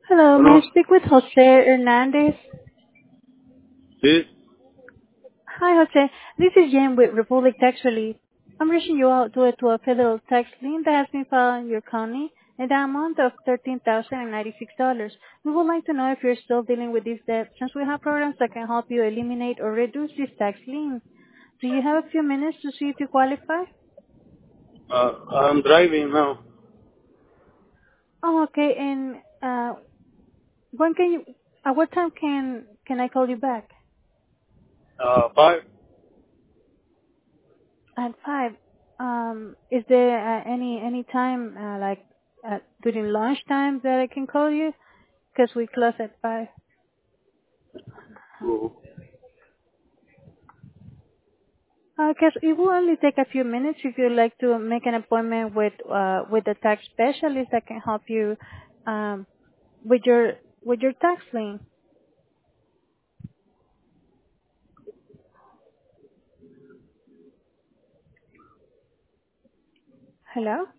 Hello, may I Hello. speak with Jose Hernandez? Sí. Hi, Jose. This is Jen with Republic Tax Relief. I'm reaching you out due to a federal tax lien that has been filed in your county in the amount of $13,096. We would like to know if you're still dealing with this debt, since we have programs that can help you eliminate or reduce this tax lien. Do you have a few minutes to see if you qualify? I'm driving now. Oh, okay. And when can you? At what time can I call you back? 5. At 5. Is there any time like during lunchtime that I can call you? Because we close at 5. Because it will only take a few minutes if you'd like to make an appointment with the tax specialist that can help you um, with your tax lien. Hello.